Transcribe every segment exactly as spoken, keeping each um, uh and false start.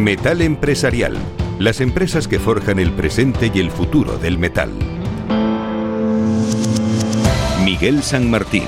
Metal Empresarial, las empresas que forjan el presente y el futuro del metal. Miguel San Martín.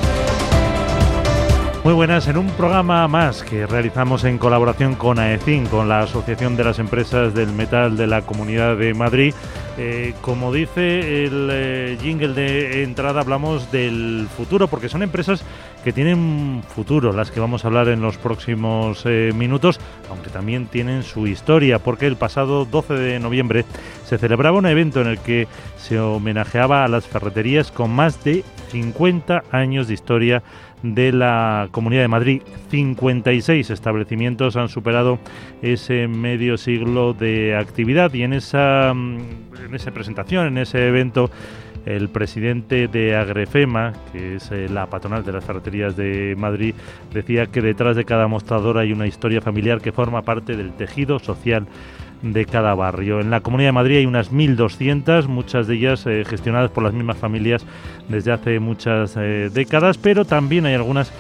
Muy buenas, en un programa más que realizamos en colaboración con AECIN, con la Asociación de las Empresas del Metal de la Comunidad de Madrid. Eh, como dice el eh, jingle de entrada, hablamos del futuro, porque son empresas que tienen futuro, las que vamos a hablar en los próximos eh, minutos, aunque también tienen su historia, porque el pasado doce de noviembre se celebraba un evento en el que se homenajeaba a las ferreterías con más de cincuenta años de historia de la Comunidad de Madrid. cincuenta y seis establecimientos han superado ese medio siglo de actividad, y en esa, en esa presentación, en ese evento, el presidente de Agrefema, que es la patronal de las ferreterías de Madrid, decía que detrás de cada mostrador hay una historia familiar que forma parte del tejido social de cada barrio. En la Comunidad de Madrid hay unas mil doscientas, muchas de ellas eh, gestionadas por las mismas familias desde hace muchas eh, décadas, pero también hay algunas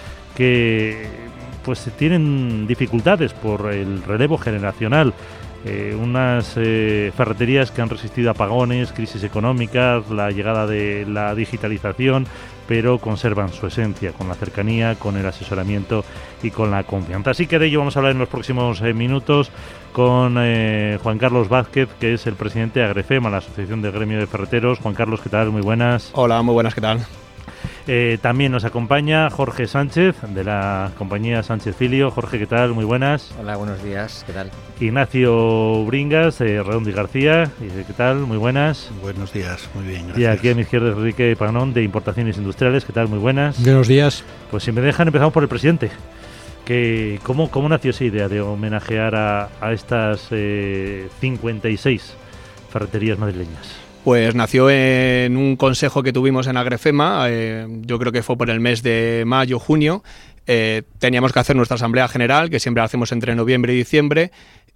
que pues tienen dificultades por el relevo generacional. Eh, unas eh, ferreterías que han resistido apagones, crisis económicas, la llegada de la digitalización, pero conservan su esencia, con la cercanía, con el asesoramiento y con la confianza. Así que de ello vamos a hablar en los próximos eh, minutos con eh, Juan Carlos Vázquez, que es el presidente de Agrefema, la Asociación del Gremio de Ferreteros. Juan Carlos, ¿qué tal? Muy buenas. Hola, muy buenas, ¿qué tal? Eh, también nos acompaña Jorge Sánchez, de la compañía Sánchez Filio. Jorge, ¿qué tal? Muy buenas. Hola, buenos días, ¿qué tal? Ignacio Bringas, eh, Redondo y García, ¿qué tal? Muy buenas. Buenos días, muy bien, gracias. Y aquí a mi izquierda Enrique Pagnón, de Importaciones Industriales, ¿qué tal? Muy buenas. Buenos días. Pues si me dejan, empezamos por el presidente. Que, ¿cómo, ¿Cómo nació esa idea de homenajear a, a estas eh, cincuenta y seis ferreterías madrileñas? Pues nació en un consejo que tuvimos en Agrefema, eh, yo creo que fue por el mes de mayo, junio. Eh, teníamos que hacer nuestra asamblea general, que siempre la hacemos entre noviembre y diciembre,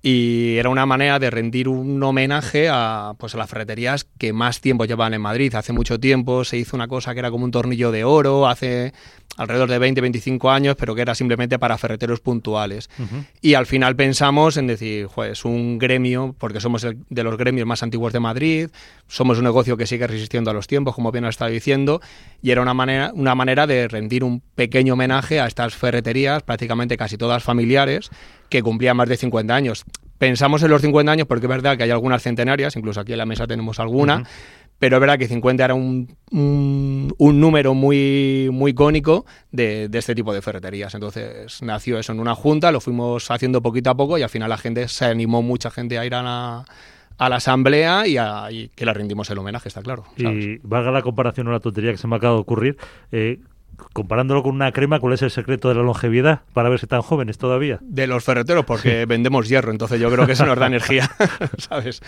y era una manera de rendir un homenaje a, pues, a las ferreterías que más tiempo llevan en Madrid. Hace mucho tiempo se hizo una cosa que era como un tornillo de oro, hace alrededor de veinte, veinticinco años, pero que era simplemente para ferreteros puntuales. Uh-huh. Y al final pensamos en decir, pues un gremio, porque somos el, de los gremios más antiguos de Madrid, somos un negocio que sigue resistiendo a los tiempos, como bien has estado diciendo, y era una manera, una manera de rendir un pequeño homenaje a estas ferreterías, prácticamente casi todas familiares, que cumplían más de cincuenta años. Pensamos en los cincuenta años porque es verdad que hay algunas centenarias, incluso aquí en la mesa tenemos alguna, uh-huh. pero es verdad que cincuenta era un, un, un número muy, muy icónico de, de este tipo de ferreterías. Entonces nació eso en una junta, lo fuimos haciendo poquito a poco y al final la gente se animó, mucha gente a ir a la, a la asamblea y, a, y que le rendimos el homenaje, está claro, ¿sabes? Y valga la comparación o la tontería que se me acaba de ocurrir, eh, comparándolo con una crema, ¿cuál es el secreto de la longevidad para verse tan jóvenes todavía? De los ferreteros, porque vendemos hierro, entonces yo creo que eso nos da energía, ¿sabes?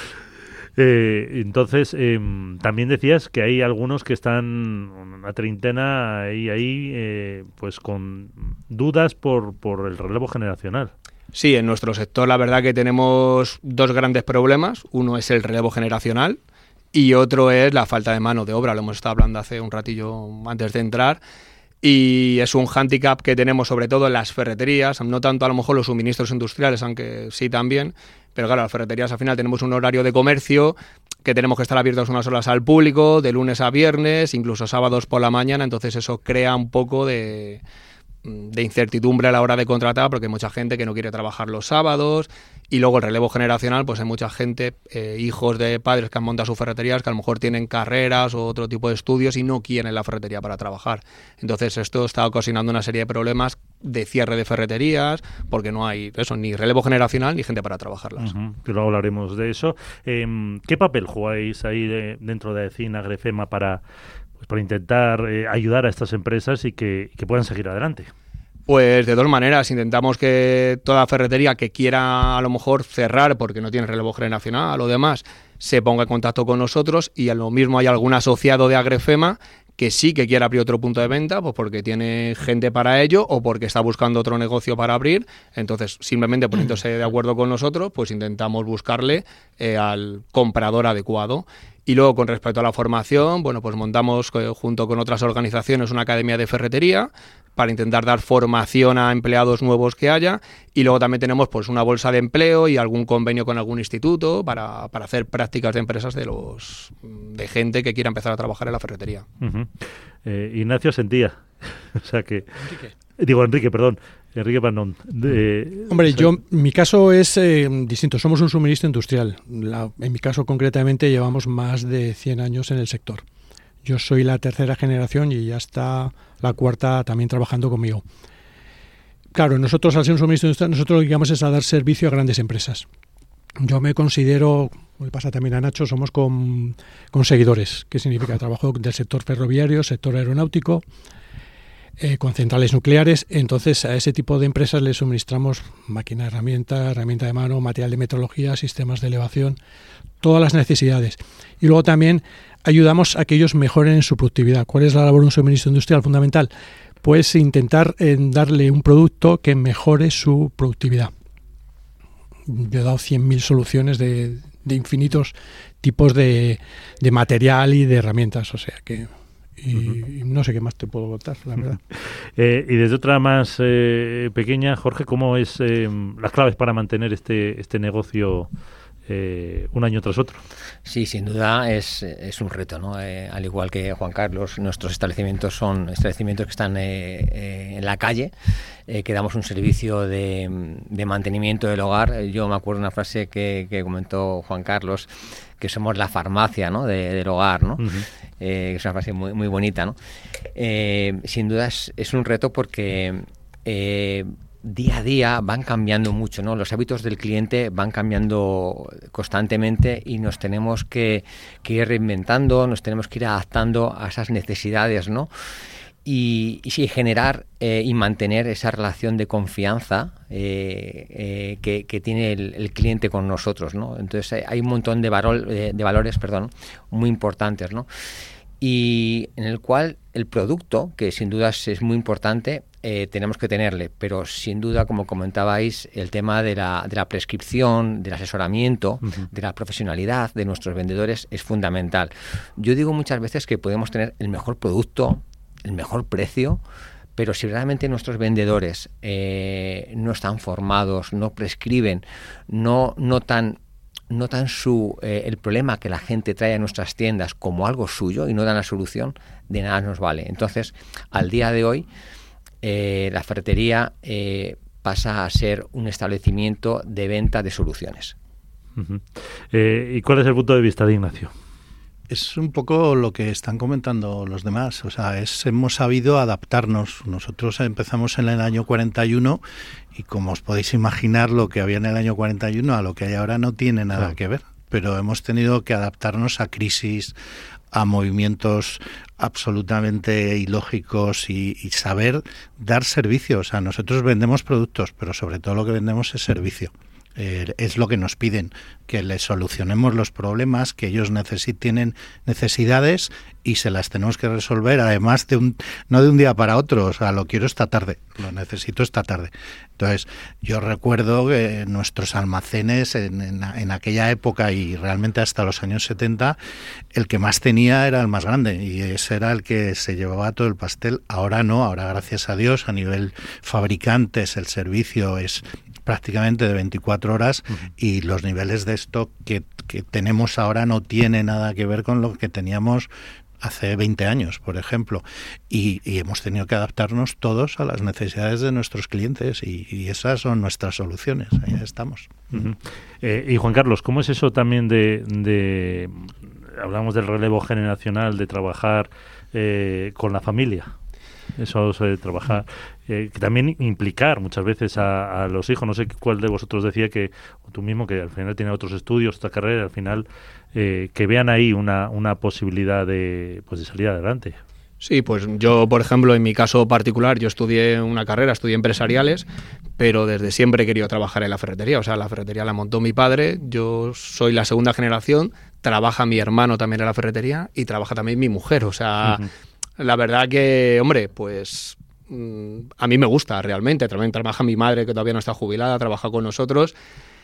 Eh, entonces, eh, también decías que hay algunos que están, una treintena, ahí, ahí eh, pues con dudas por, por el relevo generacional. Sí, en nuestro sector la verdad que tenemos dos grandes problemas. Uno es el relevo generacional, y otro es la falta de mano de obra, lo hemos estado hablando hace un ratillo antes de entrar, y es un hándicap que tenemos sobre todo en las ferreterías, no tanto a lo mejor los suministros industriales, aunque sí también, pero claro, las ferreterías al final tenemos un horario de comercio que tenemos que estar abiertos unas horas al público, de lunes a viernes, incluso sábados por la mañana, entonces eso crea un poco de... de incertidumbre a la hora de contratar, porque hay mucha gente que no quiere trabajar los sábados, y luego el relevo generacional, pues hay mucha gente, eh, hijos de padres que han montado sus ferreterías, que a lo mejor tienen carreras o otro tipo de estudios y no quieren la ferretería para trabajar. Entonces esto está ocasionando una serie de problemas de cierre de ferreterías, porque no hay eso, ni relevo generacional ni gente para trabajarlas. Uh-huh. Luego hablaremos de eso. Eh, ¿Qué papel jugáis ahí de, dentro de AECIN, Agrefema, para... para intentar eh, ayudar a estas empresas y que, que puedan seguir adelante? Pues de dos maneras. Intentamos que toda ferretería que quiera a lo mejor cerrar porque no tiene relevo generacional o demás, se ponga en contacto con nosotros, y a lo mismo hay algún asociado de Agrefema que sí que quiere abrir otro punto de venta, pues porque tiene gente para ello o porque está buscando otro negocio para abrir. Entonces, simplemente poniéndose de acuerdo con nosotros, pues intentamos buscarle eh, al comprador adecuado. Y luego, con respecto a la formación, bueno, pues montamos eh, junto con otras organizaciones una academia de ferretería para intentar dar formación a empleados nuevos que haya, y luego también tenemos pues una bolsa de empleo y algún convenio con algún instituto para, para hacer prácticas de empresas de los de gente que quiera empezar a trabajar en la ferretería. Uh-huh. eh, Ignacio Sentía, o sea que Enrique. digo Enrique, perdón, Enrique Panón. De, Hombre, o sea, yo mi caso es eh, distinto. Somos un suministro industrial. La, en mi caso concretamente llevamos más de cien años en el sector. Yo soy la tercera generación y ya está la cuarta también trabajando conmigo. Claro, nosotros al ser un suministro industrial, nosotros lo que digamos es a dar servicio a grandes empresas. Yo me considero, como le pasa también a Nacho, somos con, con seguidores. ¿Qué significa? Trabajo del sector ferroviario, sector aeronáutico, eh, con centrales nucleares. Entonces a ese tipo de empresas les suministramos máquina, herramienta, herramienta de mano, material de metrología, sistemas de elevación, todas las necesidades. Y luego también ayudamos a que ellos mejoren en su productividad. ¿Cuál es la labor de un suministro industrial fundamental? Pues intentar eh, darle un producto que mejore su productividad. Yo he dado cien mil soluciones de, de infinitos tipos de, de material y de herramientas, o sea que y, uh-huh. y no sé qué más te puedo contar, la verdad. eh, y desde otra más eh, pequeña, Jorge, ¿cómo es eh, las claves para mantener este, este negocio Eh, un año tras otro? Sí, sin duda es, es un reto, ¿no? Eh, al igual que Juan Carlos, nuestros establecimientos son establecimientos que están eh, eh, en la calle, eh, que damos un servicio de, de mantenimiento del hogar. Yo me acuerdo una frase que, que comentó Juan Carlos, que somos la farmacia, ¿no? de, del hogar, ¿no? Uh-huh. Eh, es una frase muy, muy bonita, ¿no? Eh, sin duda es, es un reto porque eh, día a día van cambiando mucho, ¿no? Los hábitos del cliente van cambiando constantemente y nos tenemos que, que ir reinventando, nos tenemos que ir adaptando a esas necesidades, ¿no? Y, y sí, generar eh, y mantener esa relación de confianza eh, eh, que, que tiene el, el cliente con nosotros, ¿no? Entonces hay un montón de, valor, de, de valores, perdón, muy importantes, ¿no? Y en el cual el producto, que sin duda es, es muy importante, eh, tenemos que tenerle, pero sin duda, como comentabais, el tema de la, de la prescripción, del asesoramiento, uh-huh. de la profesionalidad de nuestros vendedores es fundamental. Yo digo muchas veces que podemos tener el mejor producto, el mejor precio, pero si realmente nuestros vendedores eh, no están formados, no prescriben, no notan notan su eh, el problema que la gente trae a nuestras tiendas como algo suyo y no dan la solución, de nada nos vale. Entonces, al día de hoy, eh, la ferretería eh, pasa a ser un establecimiento de venta de soluciones. Uh-huh. Eh, ¿Y cuál es el punto de vista de Ignacio? Es un poco lo que están comentando los demás, o sea, es, hemos sabido adaptarnos. Nosotros empezamos en el año cuarenta y uno y como os podéis imaginar, lo que había en el año cuarenta y uno a lo que hay ahora no tiene nada claro. que ver, pero hemos tenido que adaptarnos a crisis, a movimientos absolutamente ilógicos y, y saber dar servicio. O sea, nosotros vendemos productos, pero sobre todo lo que vendemos es servicio. Eh, es lo que nos piden, que les solucionemos los problemas, que ellos necesi- tienen necesidades y se las tenemos que resolver, además de un no de un día para otro, o sea, lo quiero esta tarde, lo necesito esta tarde. Entonces, yo recuerdo que nuestros almacenes en, en, en aquella época y realmente hasta los años setenta, el que más tenía era el más grande y ese era el que se llevaba todo el pastel. Ahora no, ahora gracias a Dios, a nivel fabricantes, el servicio es prácticamente de veinticuatro horas uh-huh. y los niveles de stock que, que tenemos ahora no tienen nada que ver con lo que teníamos hace veinte años, por ejemplo, y, y hemos tenido que adaptarnos todos a las necesidades de nuestros clientes y, y esas son nuestras soluciones, ahí estamos. Uh-huh. Eh, y Juan Carlos, ¿cómo es eso también de, de hablamos del relevo generacional, de trabajar eh, con la familia? Eso de trabajar, eh, que también implicar muchas veces a, a los hijos. No sé cuál de vosotros decía que, o tú mismo, que al final tiene otros estudios, otra carrera, al final eh, que vean ahí una, una posibilidad de, pues de salir adelante. Sí, pues yo, por ejemplo, en mi caso particular, yo estudié una carrera, estudié empresariales, pero desde siempre he querido trabajar en la ferretería. O sea, la ferretería la montó mi padre, yo soy la segunda generación, trabaja mi hermano también en la ferretería y trabaja también mi mujer. O sea, uh-huh. la verdad que, hombre, pues mmm, a mí me gusta realmente. También trabaja mi madre, que todavía no está jubilada, trabaja con nosotros.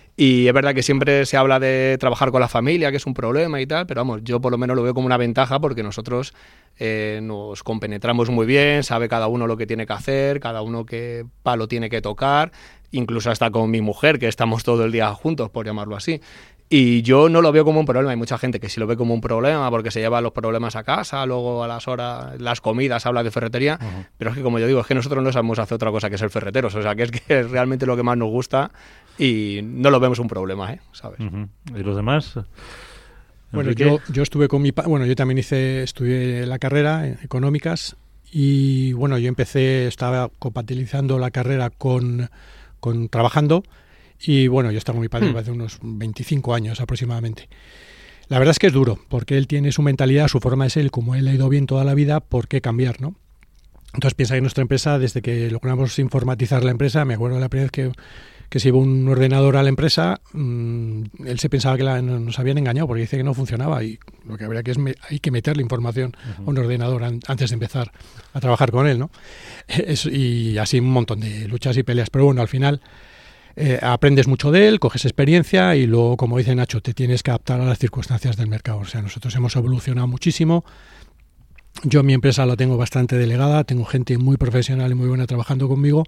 Y es verdad que siempre se habla de trabajar con la familia, que es un problema y tal, pero vamos, yo por lo menos lo veo como una ventaja porque nosotros eh, nos compenetramos muy bien, sabe cada uno lo que tiene que hacer, cada uno qué palo tiene que tocar, incluso hasta con mi mujer, que estamos todo el día juntos, por llamarlo así. Y yo no lo veo como un problema. Hay mucha gente que sí lo ve como un problema porque se lleva los problemas a casa, luego a las horas, las comidas, habla de ferretería, uh-huh. pero es que, como yo digo, es que nosotros no sabemos hacer otra cosa que ser ferreteros, o sea, que es que es realmente lo que más nos gusta y no lo vemos un problema, ¿eh? ¿Sabes? Uh-huh. ¿Y los demás? Bueno, yo, yo estuve con mi... Pa- bueno, yo también hice, estudié la carrera, económicas, y bueno, yo empecé, estaba compatibilizando la carrera con, con trabajando. Y bueno, yo estaba con mi padre hace unos veinticinco años aproximadamente. La verdad es que es duro, porque él tiene su mentalidad, su forma de ser, como él ha ido bien toda la vida, ¿por qué cambiar, no? Entonces piensa que nuestra empresa, desde que logramos informatizar la empresa, me acuerdo de la primera vez que, que se llevó un ordenador a la empresa, mmm, él se pensaba que la, nos habían engañado, porque dice que no funcionaba, y lo que habría que es, me, hay que meterle información uh-huh. a un ordenador an, antes de empezar a trabajar con él, ¿no? Es, y así un montón de luchas y peleas, pero bueno, al final... Eh, aprendes mucho de él, coges experiencia y luego, como dice Nacho, te tienes que adaptar a las circunstancias del mercado. O sea, nosotros hemos evolucionado muchísimo. Yo mi empresa la tengo bastante delegada, tengo gente muy profesional y muy buena trabajando conmigo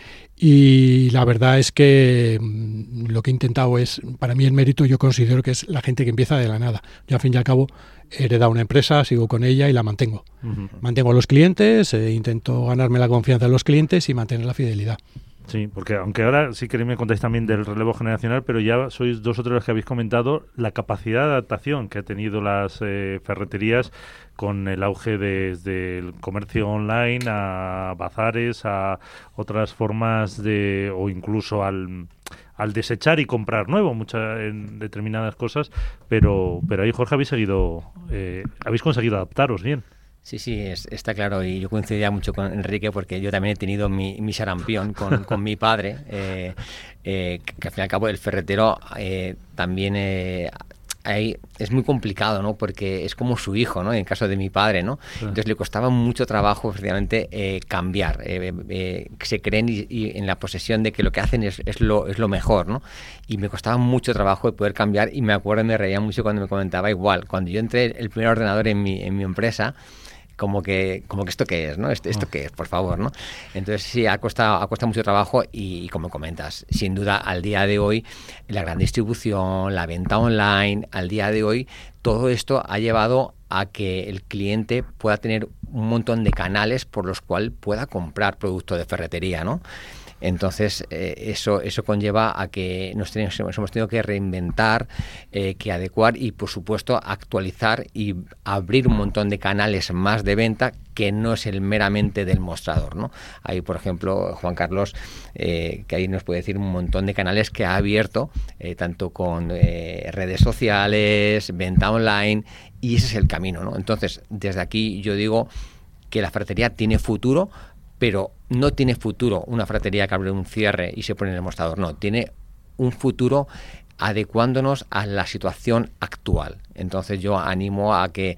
y la verdad es que mmm, lo que he intentado es, para mí el mérito yo considero que es la gente que empieza de la nada. Yo al fin y al cabo he heredado una empresa, sigo con ella y la mantengo. Uh-huh. Mantengo a los clientes, eh, intento ganarme la confianza de los clientes y mantener la fidelidad. Sí, porque aunque ahora sí que me contáis también del relevo generacional, pero ya sois dos o tres los que habéis comentado la capacidad de adaptación que ha tenido las eh, ferreterías con el auge desde el comercio online a bazares, a otras formas de, o incluso al, al desechar y comprar nuevo, muchas en determinadas cosas, pero, pero ahí, Jorge, habéis seguido, eh, habéis conseguido adaptaros bien. Sí, sí, es, está claro, y yo coincidía mucho con Enrique porque yo también he tenido mi, mi sarampión con, con mi padre, eh, eh, que al fin y al cabo el ferretero eh, también eh, ahí es muy complicado, ¿no? Porque es como su hijo, ¿no? En el caso de mi padre, ¿no? Sí. Entonces le costaba mucho trabajo, efectivamente, eh, cambiar, eh, eh, que se creen y, y en la posesión de que lo que hacen es, es, lo, es lo mejor, ¿no? Y me costaba mucho trabajo de poder cambiar y me acuerdo, me reía mucho cuando me comentaba igual, cuando yo entré el primer ordenador en mi, en mi empresa, como que como que esto qué es, ¿no? Esto, esto qué es, por favor, ¿no? Entonces sí, ha costado, ha costado mucho trabajo y, y como comentas, sin duda al día de hoy la gran distribución, la venta online, al día de hoy todo esto ha llevado a que el cliente pueda tener un montón de canales por los cuales pueda comprar producto de ferretería, ¿no? Entonces, eh, eso eso conlleva a que nos, tenemos, nos hemos tenido que reinventar, eh, que adecuar y, por supuesto, actualizar y abrir un montón de canales más de venta que no es el meramente del mostrador, ¿no? Hay, por ejemplo, Juan Carlos, eh, que ahí nos puede decir un montón de canales que ha abierto, eh, tanto con eh, redes sociales, venta online, y ese es el camino, ¿no? Entonces, desde aquí yo digo que la ferretería tiene futuro, pero no tiene futuro una ferretería que abre un cierre y se pone en el mostrador, no, tiene un futuro adecuándonos a la situación actual. Entonces yo animo a que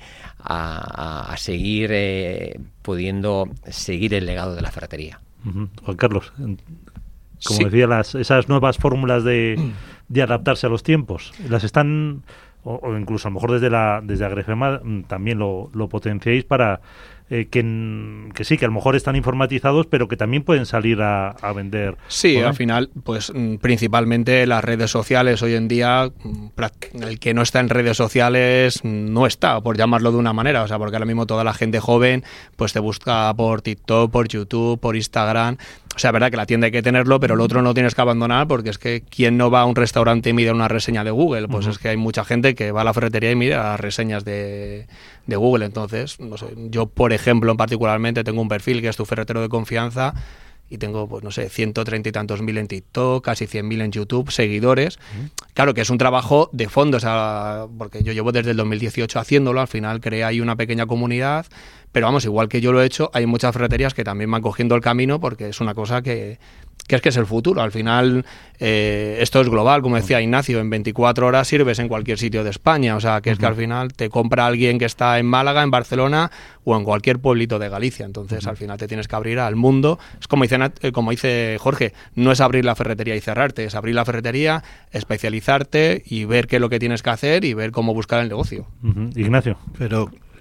a, a, a seguir eh, pudiendo seguir el legado de la ferretería. Uh-huh. Juan Carlos, como sí. decía, las, esas nuevas fórmulas de, de adaptarse a los tiempos, las están, o, o incluso a lo mejor desde la desde Agrefema también lo, lo potenciáis para Eh, que, que sí, que a lo mejor están informatizados, pero que también pueden salir a, a vender. Sí, ¿no? Al final, pues principalmente las redes sociales hoy en día, el que no está en redes sociales no está, por llamarlo de una manera, o sea, porque ahora mismo toda la gente joven pues te busca por TikTok, por YouTube, por Instagram. O sea, es verdad que la tienda hay que tenerlo, pero el otro no tienes que abandonar, porque es que ¿quién no va a un restaurante y mira una reseña de Google? Pues uh-huh. es que hay mucha gente que va a la ferretería y mira las reseñas de, de Google. Entonces, no sé, yo por ejemplo, particularmente tengo un perfil que es Tu Ferretero de Confianza y tengo, pues no sé, ciento treinta y tantos mil en TikTok, casi cien mil en YouTube, seguidores. Uh-huh. Claro que es un trabajo de fondo, o sea, porque yo llevo desde el dos mil dieciocho haciéndolo, al final creé ahí una pequeña comunidad, pero vamos, igual que yo lo he hecho, hay muchas ferreterías que también van cogiendo el camino porque es una cosa que, que es que es el futuro. Al final, eh, esto es global, como decía Ignacio, en veinticuatro horas sirves en cualquier sitio de España, o sea, que es uh-huh. que al final te compra alguien que está en Málaga, en Barcelona o en cualquier pueblito de Galicia, entonces uh-huh. al final te tienes que abrir al mundo. Es como dice, como dice Jorge, no es abrir la ferretería y cerrarte, es abrir la ferretería, especializarte y ver qué es lo que tienes que hacer y ver cómo buscar el negocio. Uh-huh. Ignacio. Pero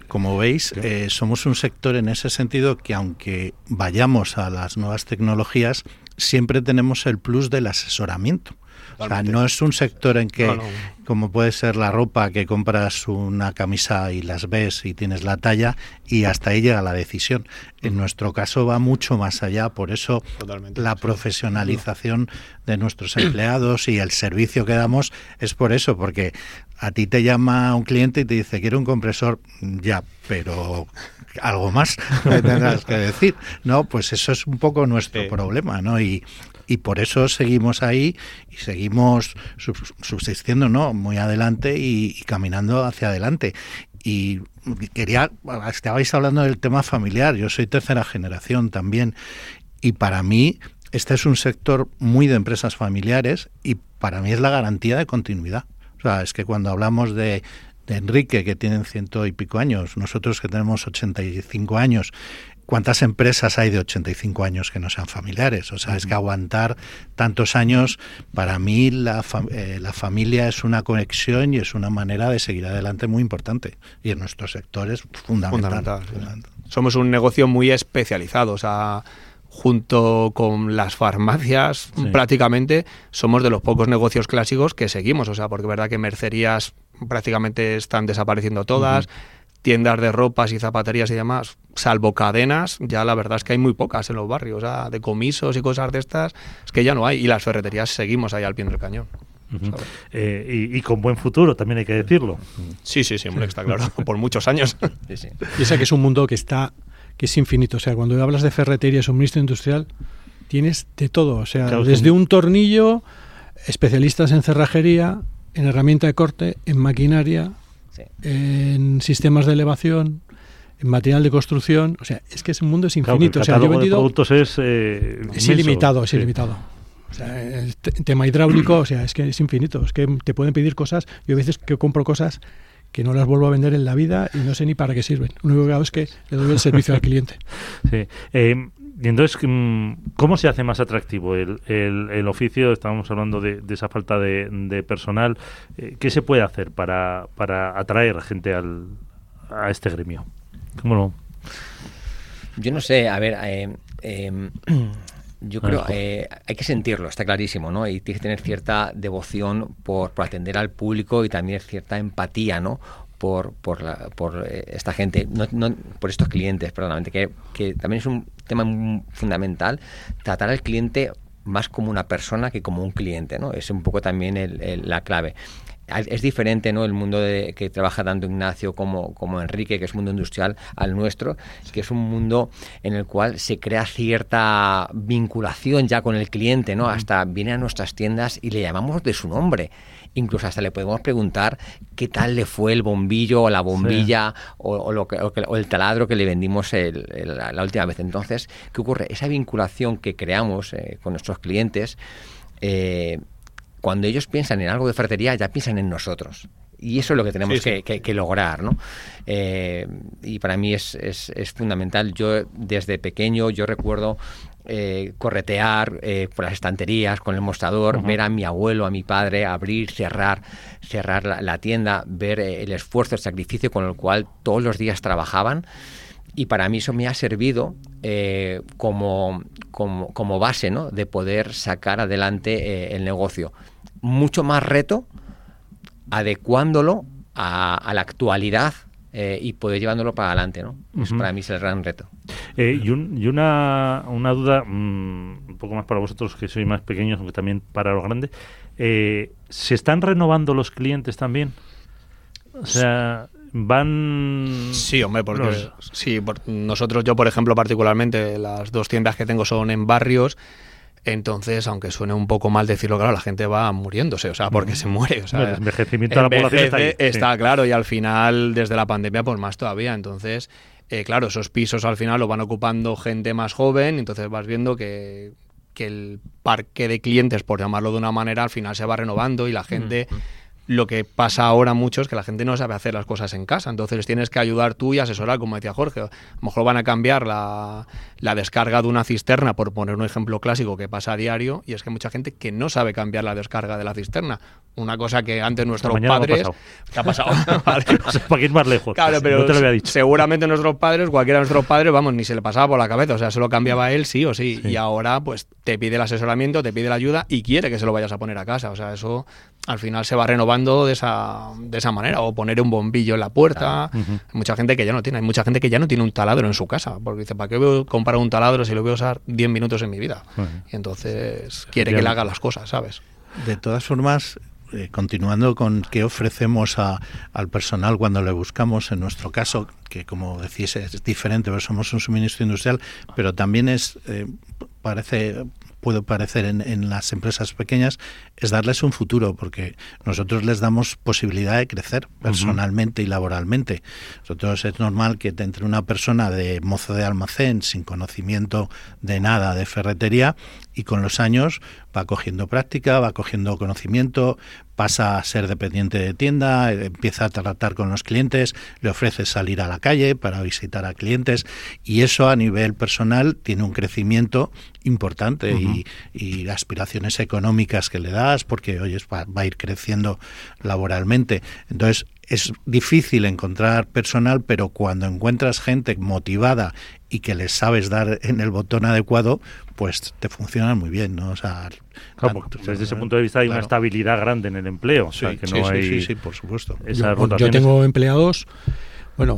como veis, eh, somos un sector en ese sentido que aunque vayamos a las nuevas tecnologías, siempre tenemos el plus del asesoramiento. O sea, no es un sector en que, no, no. como puede ser la ropa, que compras una camisa y las ves y tienes la talla y hasta ahí llega la decisión. En nuestro caso va mucho más allá, por eso Totalmente. la profesionalización de nuestros empleados y el servicio que damos es por eso, porque a ti te llama un cliente y te dice, quiero un compresor, ya, pero algo más me tendrás que decir. No, pues eso es un poco nuestro sí. problema, ¿no? Y Y por eso seguimos ahí y seguimos subsistiendo, ¿no? Muy adelante y, y caminando hacia adelante. Y quería, estabais hablando del tema familiar, yo soy tercera generación también, y para mí este es un sector muy de empresas familiares y para mí es la garantía de continuidad. O sea, es que cuando hablamos de, de Enrique, que tienen ciento y pico años, nosotros que tenemos ochenta y cinco años, ¿cuántas empresas hay de ochenta y cinco años que no sean familiares? O sea, uh-huh. es que aguantar tantos años, para mí la, fam- eh, la familia es una conexión y es una manera de seguir adelante muy importante. Y en nuestro sector es fundamental. fundamental, fundamental. Sí. Somos un negocio muy especializado, o sea, junto con las farmacias, sí. prácticamente somos de los pocos negocios clásicos que seguimos. O sea, porque es verdad que mercerías prácticamente están desapareciendo todas, uh-huh. tiendas de ropas y zapaterías y demás, salvo cadenas, ya la verdad es que hay muy pocas en los barrios, o sea, decomisos y cosas de estas, es que ya no hay, y las ferreterías seguimos ahí al pie del cañón. Uh-huh. Eh, y, y con buen futuro, también hay que decirlo. Sí, sí, sí, hombre, está claro, por muchos años. Sí, sí. Piensa que es un mundo que está, que es infinito, o sea, cuando hablas de ferretería y suministro industrial, tienes de todo, o sea, claro, desde sí. un tornillo, especialistas en cerrajería, en herramienta de corte, en maquinaria, sí. en sistemas de elevación, en material de construcción, o sea, es que ese mundo es infinito. Claro, el o sea, yo he vendido, de productos es eh, es ilimitado, es sí. ilimitado. O sea, el t- tema hidráulico, o sea, es que es infinito, es que te pueden pedir cosas, yo a veces que compro cosas que no las vuelvo a vender en la vida y no sé ni para qué sirven. Lo único que hago es que le doy el servicio al cliente. Sí. Eh, y entonces, ¿cómo se hace más atractivo el, el, el oficio? Estábamos hablando de, de esa falta de, de personal. Eh, ¿Qué se puede hacer para, para atraer gente al, a este gremio? ¿Cómo lo? Yo no sé, a ver, eh, eh, yo creo eh, hay que sentirlo, está clarísimo, ¿no? Y tienes que tener cierta devoción por, por atender al público y también cierta empatía, ¿no? Por, por, la, por eh, esta gente, no, no, por estos clientes, perdónamente, que, que también es un tema muy fundamental, tratar al cliente más como una persona que como un cliente, ¿no? Es un poco también el, el, la clave. Es diferente, ¿no?, el mundo de, que trabaja tanto Ignacio como, como Enrique, que es un mundo industrial, al nuestro, que es un mundo en el cual se crea cierta vinculación ya con el cliente, ¿no? Hasta viene a nuestras tiendas y le llamamos de su nombre. Incluso hasta le podemos preguntar qué tal le fue el bombillo o la bombilla sí. o, o, lo que, o, o el taladro que le vendimos el, el, la, la última vez. Entonces, ¿qué ocurre? Esa vinculación que creamos eh, con nuestros clientes, eh, cuando ellos piensan en algo de ferretería, ya piensan en nosotros. Y eso es lo que tenemos sí, sí. Que, que, que lograr, ¿no? Eh, y para mí es, es, es fundamental. Yo, desde pequeño, yo recuerdo eh, corretear eh, por las estanterías con el mostrador, uh-huh. ver a mi abuelo, a mi padre, abrir, cerrar, cerrar la, la tienda, ver eh, el esfuerzo, el sacrificio con el cual todos los días trabajaban. Y para mí eso me ha servido eh, como, como, como base, ¿no?, de poder sacar adelante eh, el negocio. Mucho más reto, adecuándolo a, a la actualidad eh, y poder llevándolo para adelante, ¿no? Uh-huh. Eso para mí es el gran reto. Eh, y un, y una, una duda, mmm, un poco más para vosotros que sois más pequeños, aunque también para los grandes. Eh, ¿Se están renovando los clientes también? O sea, van... Sí, hombre, porque los... sí, por, nosotros, yo por ejemplo particularmente, las dos tiendas que tengo son en barrios. Entonces, aunque suene un poco mal decirlo, claro, la gente va muriéndose, o sea, porque mm. se muere. O sea, el envejecimiento de la población está ahí. Está sí. claro, y al final, desde la pandemia, pues más todavía. Entonces, eh, claro, esos pisos al final los van ocupando gente más joven, entonces vas viendo que, que el parque de clientes, por llamarlo de una manera, al final se va renovando y la gente... Mm. Lo que pasa ahora mucho es que la gente no sabe hacer las cosas en casa, entonces tienes que ayudar tú y asesorar, como decía Jorge. A lo mejor van a cambiar la, la descarga de una cisterna, por poner un ejemplo clásico que pasa a diario, y es que hay mucha gente que no sabe cambiar la descarga de la cisterna. Una cosa que antes nuestros padres... ¿Qué ha pasado? Vale. O sea, para ir más lejos. Claro, pero no te lo había dicho. Seguramente nuestros padres, cualquiera de nuestros padres, vamos, ni se le pasaba por la cabeza, o sea, se lo cambiaba él sí o sí, sí. Y ahora pues te pide el asesoramiento, te pide la ayuda y quiere que se lo vayas a poner a casa, o sea, eso al final se va renovando de esa, de esa manera, o poner un bombillo en la puerta. Uh-huh. Hay mucha gente que ya no tiene, hay mucha gente que ya no tiene un taladro en su casa, porque dice, ¿para qué voy a comprar un taladro si lo voy a usar diez minutos en mi vida? Uh-huh. Y entonces quiere que le haga las cosas, ¿sabes? De todas formas, eh, continuando con qué ofrecemos a, al personal cuando le buscamos, en nuestro caso, que como decís es diferente, pero somos un suministro industrial, pero también es, eh, parece... puede parecer en, en las empresas pequeñas, es darles un futuro, porque nosotros les damos posibilidad de crecer personalmente uh-huh. y laboralmente. Nosotros es normal que entre una persona de mozo de almacén sin conocimiento de nada de ferretería y con los años va cogiendo práctica, va cogiendo conocimiento, pasa a ser dependiente de tienda, empieza a tratar con los clientes, le ofrece salir a la calle para visitar a clientes y eso a nivel personal tiene un crecimiento importante uh-huh. y, y aspiraciones económicas que le das porque, oye, va, va a ir creciendo laboralmente. Entonces, es difícil encontrar personal, pero cuando encuentras gente motivada y que les sabes dar en el botón adecuado, pues te funcionan muy bien, ¿no? O sea, claro, porque desde ese punto de vista hay claro. una estabilidad grande en el empleo. Sí, o sea, que sí, no sí, hay sí, sí, por supuesto. Yo, yo tengo empleados, bueno,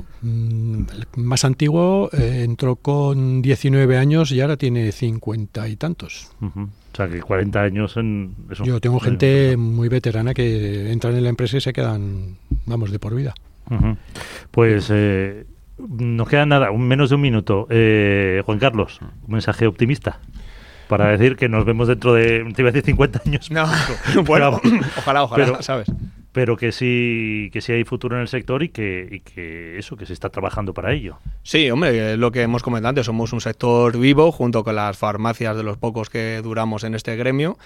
el más antiguo eh, entró con diecinueve años y ahora tiene cincuenta y tantos. Uh-huh. O sea, que cuarenta años en... Eso, yo tengo gente en... muy veterana que entran en la empresa y se quedan, vamos, de por vida. Uh-huh. Pues eh, nos queda nada, un, menos de un minuto. Eh, Juan Carlos, un mensaje optimista para decir que nos vemos dentro de, te iba a decir cincuenta años. No, bueno, pero, ojalá, ojalá, pero, ¿sabes? Pero que sí, que sí hay futuro en el sector y que, y que eso, que se está trabajando para ello. Sí, hombre, es lo que hemos comentado antes, somos un sector vivo junto con las farmacias de los pocos que duramos en este gremio.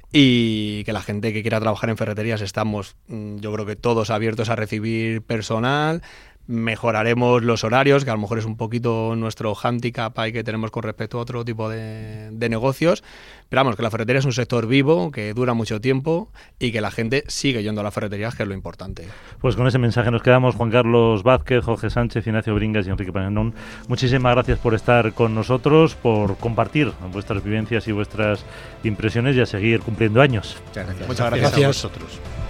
Y que la gente que quiera trabajar en ferreterías estamos, yo creo que todos abiertos a recibir personal. Mejoraremos los horarios, que a lo mejor es un poquito nuestro hándicap ahí que tenemos con respecto a otro tipo de, de negocios. Pero vamos, que la ferretería es un sector vivo, que dura mucho tiempo y que la gente sigue yendo a la ferretería, que es lo importante. Pues con ese mensaje nos quedamos. Juan Carlos Vázquez, Jorge Sánchez, Ignacio Bringas y Enrique Panenón, muchísimas gracias por estar con nosotros, por compartir vuestras vivencias y vuestras impresiones y a seguir cumpliendo años. Muchas gracias. Muchas gracias, gracias. a vosotros.